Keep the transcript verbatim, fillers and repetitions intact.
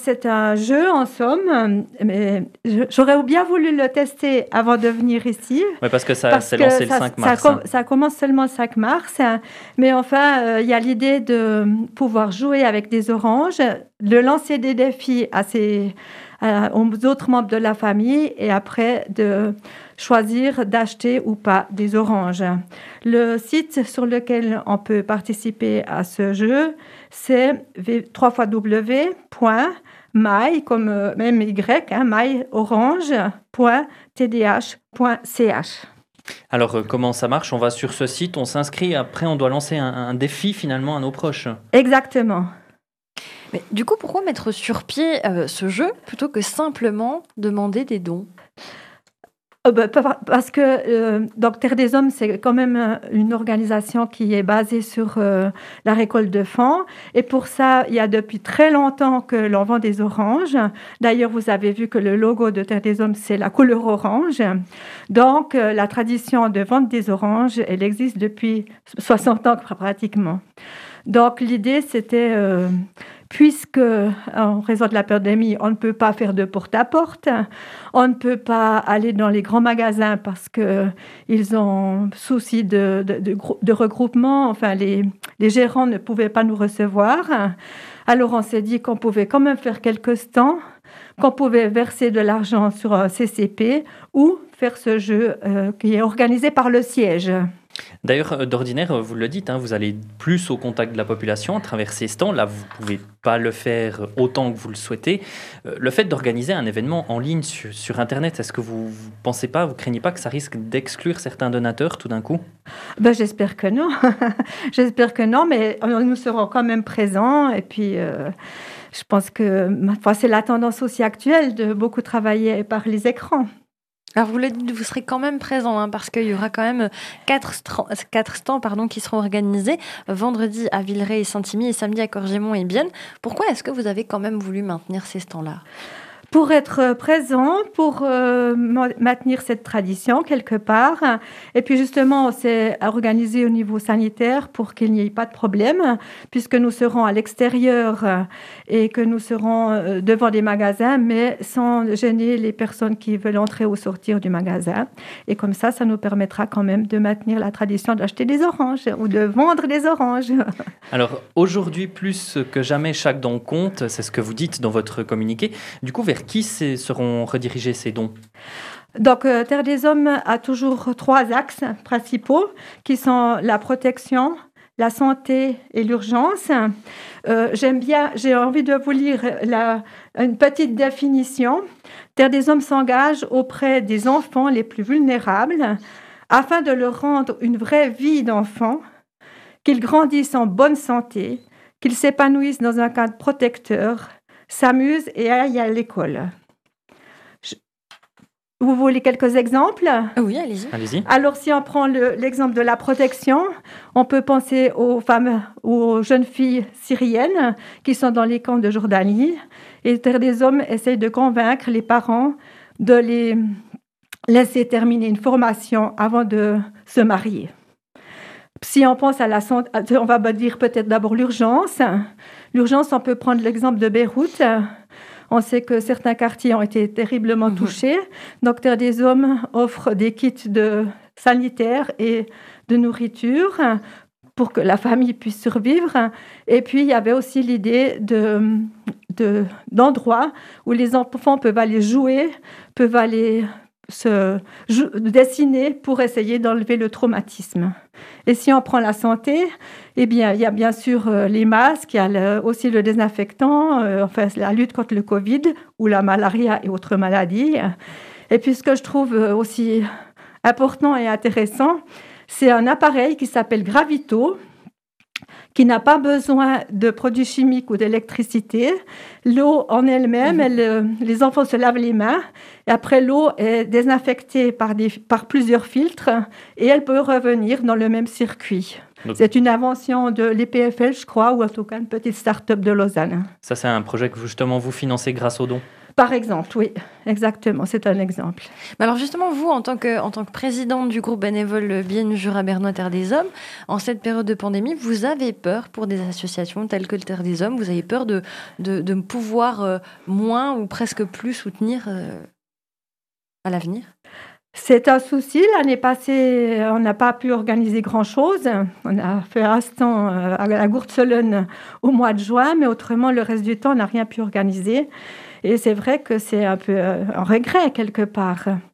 c'est un jeu, en somme, mais j'aurais bien voulu le tester avant de venir ici. Oui, parce que ça s'est lancé le cinq mars. Ça, ça commence seulement le cinq mars, mais enfin, il euh, y a l'idée de pouvoir jouer avec des oranges, de lancer des défis à ces, à, aux autres membres de la famille et après de choisir d'acheter ou pas des oranges. Le site sur lequel on peut participer à ce jeu, c'est w w w point my, comme euh, même Y, hein, myorange point t d h point c h. Alors, euh, comment ça marche? On va sur ce site, on s'inscrit, après on doit lancer un, un défi finalement à nos proches. Exactement. Mais du coup, pourquoi mettre sur pied euh, ce jeu plutôt que simplement demander des dons? Parce que euh, donc Terre des Hommes, c'est quand même une organisation qui est basée sur euh, la récolte de fonds. Et pour ça, il y a depuis très longtemps que l'on vend des oranges. D'ailleurs, vous avez vu que le logo de Terre des Hommes, c'est la couleur orange. Donc, euh, la tradition de vendre des oranges, elle existe depuis soixante ans pratiquement. Donc, l'idée, c'était... Euh, Puisque, en raison de la pandémie, on ne peut pas faire de porte-à-porte, on ne peut pas aller dans les grands magasins parce qu'ils ont souci de, de, de, de regroupement, enfin, les, les gérants ne pouvaient pas nous recevoir. Alors, on s'est dit qu'on pouvait quand même faire quelques stands, qu'on pouvait verser de l'argent sur un C C P ou faire ce jeu euh, qui est organisé par le siège. D'ailleurs, d'ordinaire, vous le dites, hein, vous allez plus au contact de la population à travers ces stands. Là, vous ne pouvez pas le faire autant que vous le souhaitez. Le fait d'organiser un événement en ligne sur, sur Internet, est-ce que vous ne pensez pas, vous ne craignez pas que ça risque d'exclure certains donateurs tout d'un coup? Ben, j'espère que non. J'espère que non, mais nous serons quand même présents. Et puis, euh, je pense que enfin, c'est la tendance aussi actuelle de beaucoup travailler par les écrans. Alors, vous l'avez dit, vous serez quand même présent, hein, parce qu'il y aura quand même quatre, quatre stands pardon, qui seront organisés vendredi à Villeray et Saint-Imier et samedi à Corgémont et Bienne. Pourquoi est-ce que vous avez quand même voulu maintenir ces stands-là? Pour être présent, pour euh, maintenir cette tradition quelque part. Et puis justement, c'est organisé au niveau sanitaire pour qu'il n'y ait pas de problème, puisque nous serons à l'extérieur et que nous serons devant des magasins, mais sans gêner les personnes qui veulent entrer ou sortir du magasin. Et comme ça, ça nous permettra quand même de maintenir la tradition d'acheter des oranges ou de vendre des oranges. Alors aujourd'hui, plus que jamais, chaque don compte, c'est ce que vous dites dans votre communiqué. Du coup, vers qui seront redirigés ces dons? Donc, euh, Terre des Hommes a toujours trois axes principaux qui sont la protection, la santé et l'urgence. Euh, j'aime bien, j'ai envie de vous lire la, une petite définition. Terre des Hommes s'engage auprès des enfants les plus vulnérables afin de leur rendre une vraie vie d'enfant, qu'ils grandissent en bonne santé, qu'ils s'épanouissent dans un cadre protecteur, s'amusent et aillent à l'école. Je... Vous voulez quelques exemples? Oui, allez-y. allez-y. Alors, si on prend le, l'exemple de la protection, on peut penser aux femmes, aux jeunes filles syriennes qui sont dans les camps de Jordanie. Et Terre des Hommes essaye de convaincre les parents de les laisser terminer une formation avant de se marier. Si on pense à la santé, on va dire peut-être d'abord l'urgence. L'urgence, on peut prendre l'exemple de Beyrouth. On sait que certains quartiers ont été terriblement touchés. Donc, Terre des Hommes offre des kits de sanitaires et de nourriture pour que la famille puisse survivre. Et puis, il y avait aussi l'idée de, de, d'endroits où les enfants peuvent aller jouer, peuvent aller se dessiner pour essayer d'enlever le traumatisme. Et si on prend la santé, eh bien, il y a bien sûr euh, les masques, il y a le, aussi le désinfectant, euh, enfin, la lutte contre le Covid ou la malaria et autres maladies. Et puis, ce que je trouve aussi important et intéressant, c'est un appareil qui s'appelle Gravito, qui n'a pas besoin de produits chimiques ou d'électricité. L'eau en elle-même, elle, les enfants se lavent les mains, et après l'eau est désinfectée par, des, par plusieurs filtres, et elle peut revenir dans le même circuit. Donc, c'est une invention de l'E P F L, je crois, ou en tout cas une petite start-up de Lausanne. Ça, c'est un projet que justement vous financez grâce aux dons? Par exemple, oui, exactement, c'est un exemple. Mais alors justement, vous, en tant que, en tant que présidente du groupe bénévole Bienne Jura Bernois Terre des Hommes, en cette période de pandémie, vous avez peur pour des associations telles que le Terre des Hommes, vous avez peur de, de, de pouvoir euh, moins ou presque plus soutenir euh, à l'avenir ? C'est un souci. L'année passée, on n'a pas pu organiser grand-chose. On a fait un stand à la Gourtsolone au mois de juin, mais autrement, le reste du temps, on n'a rien pu organiser. Et c'est vrai que c'est un peu un regret quelque part.